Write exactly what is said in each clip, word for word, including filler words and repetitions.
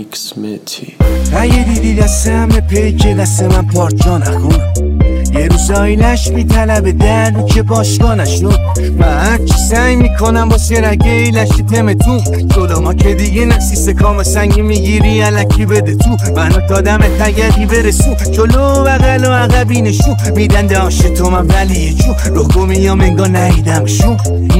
میکس متی. اگه دیدی دستم به پیک دست من پارچا نخون، یه روز آینش میطلبه در رو که باشگاه نشون. من هرچی سعی میکنم واسه رگه ایلشی تمتون، جلو ما که دیگه نسیسه کام سنگی میگیری علکی بده تو. منو دادم تگری برسون، جلو بغل و عقبی نشون میدن داشت تو من ولی یه جو رخو میام انگاه نهیدمشون.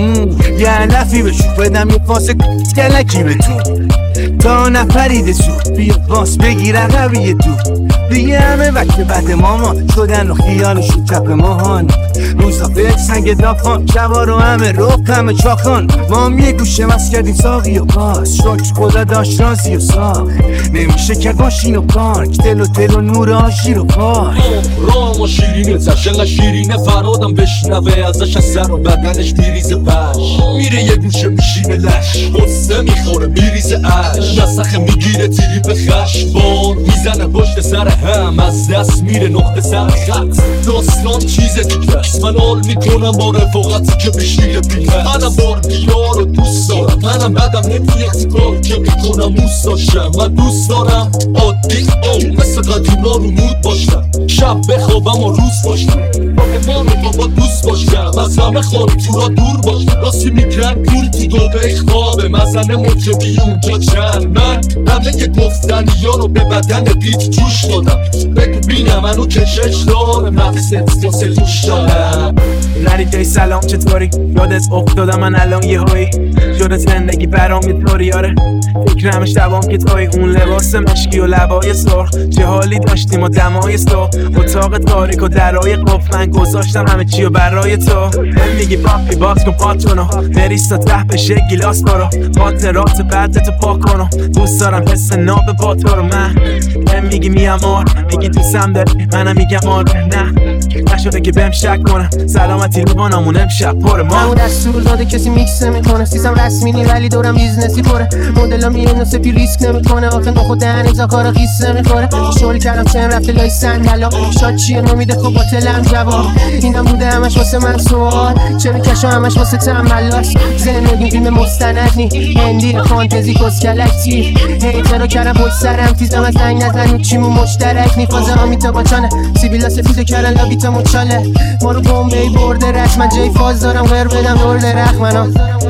یه علفی بشون بدم یه پاس کلکی بتون تا نپریده زود بیا باس بگیر عقبی تو. دیگه همه وقت بعد مامان شدن و خیالشون چپ ماهان، روزا به سنگ دافان شبا رو همه روب همه چاکان. ما هم یه گوشه مست کردیم ساقی و پاس، شکر خدا داشت رازی و ساق نمیشه کرد ماشین و پارک، دل و دل و نور آشیر و پارک. رام و شیرینه تشنق شیرینه فرادم بشنوه ازش از سر و بدنش میریزه پش، میره یه گوشه میشینه لش قصه میخوره میریزه اش، نسخه میگیره تیری به خشبان میزنه پشت سر هم از دست میره نقطه سر خط. داستان چیز دیگه است، من حال میکنم با رفاقتی که بشیره بیره. منم بار بیار رو دوست دارم، منم بدم نمیاد کار که میکنم دوست داشتم. من دوست دارم عادی او مثل قدیما رو مود باشم، شب بخوابم و روز باشم با امان و بابا دوست باشم، از همه خانم تو را دور باشم. راستی میگن پول تو دوبه خوابه مزنه مرکبی اونجا چند. من همه که گفتنی ها رو به بدن بیت جوش دادم، بگو بینم منو کشش دارم نفس واسه دوش دارم. ندیده سلام چطوری؟ یادت افتادم من الان یه هایی جدا زندگی برام یه طوری. آره فکرم شبام که توی اون لباس مشکی و لبای سرخ چه حالی داشتیم و دمای سو اتاق تاریک و درای قفل. من گذاشتم همه چی و برای تو. دل میگی پاپی باکس کن پاتونو بریستا ته بشه گیلاس برو خاطرات بعدتو پاک کنو. دوست دارم حس ناب با تو رو. من دل میگی میامار میگی تو سم داری منم میگم آره نه نشده که بهم شک کنم. سلامتی لیوانمون امشب پر ما همون دستور داده کسی میکس نمیکنه، سیزم رسمی نی ولی دورم بیزنسی پره. مدلم میره نصفی ریسک نمیکنه، آخه با خود دهن امضا کارا قیس نمیخوره. شوری کردم چند رفته لای سنگلا شاد چیه نمیده خب با تلم جواب. اینم بوده همش واسه من سوال، چرا کشا همش واسه تملاست. زندگی فیلم مستند نی هندی فانتزی کسکلکتی. هیترو کردم پشت سرم تیزم از زنگ نزن چیمون مشترک نی. فازه ها میتا با چانه سیبیلا سفیده کردن لابیتا مچاله. ما رو بومبی برده رش من جای فاز دارم غیر بدم دور درخ منو